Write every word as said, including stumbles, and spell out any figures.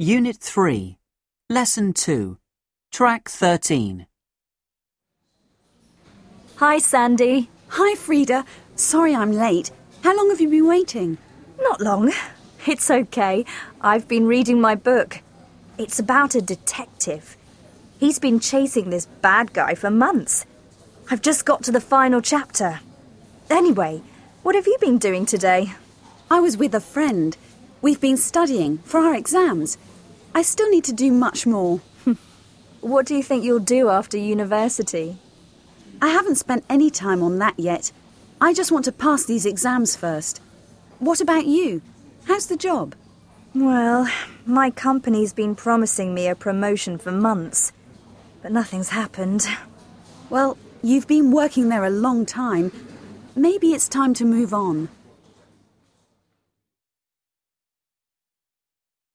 Unit three, Lesson two, Track thirteen. Hi, Sandy. Hi, Frida. Sorry I'm late. How long have you been waiting? Not long. It's okay. I've been reading my book. It's about a detective. He's been chasing this bad guy for months. I've just got to the final chapter. Anyway, what have you been doing today? I was with a friend. We've been studying for our exams. I still need to do much more. What do you think you'll do after university? I haven't spent any time on that yet. I just want to pass these exams first. What about you? How's the job? Well, my company's been promising me a promotion for months, but nothing's happened. Well, you've been working there a long time. Maybe it's time to move on.